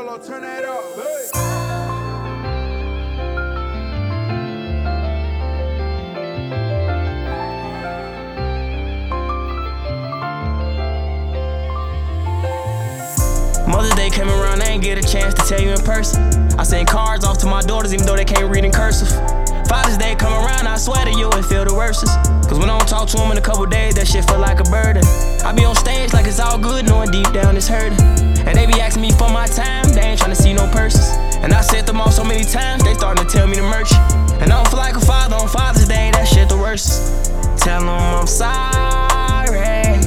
Polo, turn that up, hey. Mother's Day came around, I ain't get a chance to tell you in person. I send cards off to my daughters even though they can't read in cursive. Father's Day come around, I swear to you it feel the worstest. Cause when I don't talk to them in a couple days, that shit feel like a burden. I be on stage like it's all good, knowing deep down it's hurting. And they be asking me for my time, they ain't tryna see no purses. And I set them off so many times, they starting to tell me to merch it. And I don't feel like a father on Father's Day, that shit the worst. Tell them I'm sorry,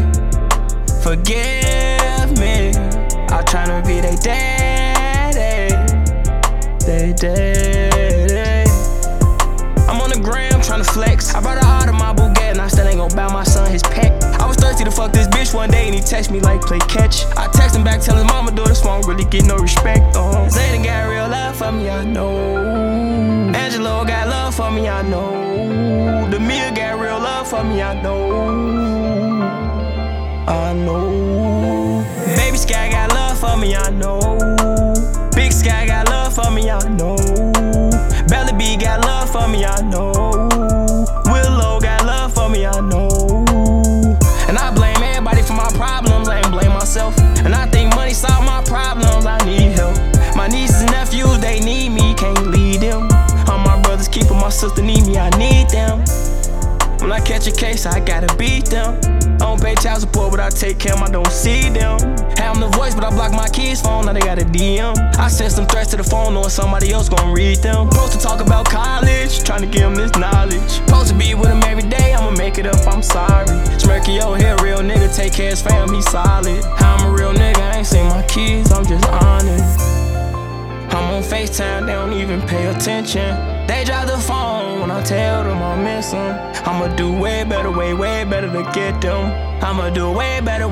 forgive me. I'm tryna be they daddy, they daddy. I'm on the gram tryna flex. I brought her out of my Bugatti and I still ain't gon' buy my son his pet. I was thirsty to fuck this bitch one day and he text me like play catch. I text him back, tell his mama do this, won't really get no respect. Zayden got real love for me, I know. Angelo got love for me, I know. Demia got real love for me, I know. I know. Baby Sky got love for me, I know. Big Sky got love for me, I know. Belly B got love for me, I know. Willow got love for me, I know. And I blame everybody for my problems, I ain't blame myself. And I think money solve my problems, I need help. My nieces and nephews, they need me, can't lead them. All my brothers keeping my sister need me, I need them. When I catch a case, I gotta beat them. I don't pay child support, but I take care of them, I don't see them. Have the voice, but I block my kids' phone, now they got a DM. I send some threats to the phone, knowing somebody else gon' read them. Supposed to talk about college, trying to give them this knowledge. Supposed to be with them every day, I'ma make it up, I'm sorry. Smirky, here, real nigga, take care of his fam, he solid. I'm a real nigga, I ain't seen my kids, I'm just honest. I'm on FaceTime, they don't even pay attention. They drop the phone when I tell them I miss them. I'ma do way better to get them. I'ma do way better.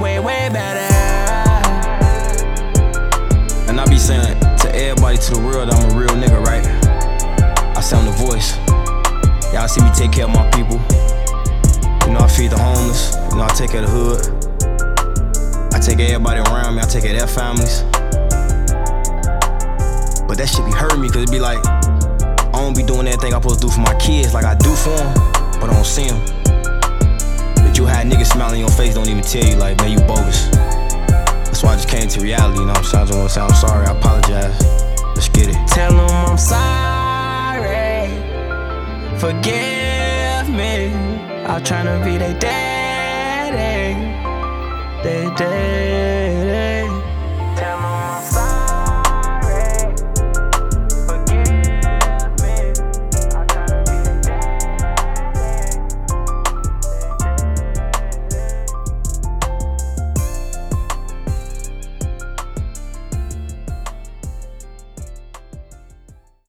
And I be saying to everybody, to the world, I'm a real nigga, right? I sound the voice. Y'all see me take care of my people. You know, I feed the homeless. You know, I take care of the hood. I take care of everybody around me. I take care of their families. But that shit be hurting me, cause it be like, I don't be doing everything I'm supposed to do for my kids like I do for them, but I don't see them. But you had niggas smiling in your face, don't even tell you like, man, you bogus. That's why I just came to reality, you know what I'm saying? I just wanna say I'm sorry, I apologize. Let's get it. Tell them I'm sorry, forgive me. I'm tryna be they daddy, they daddy.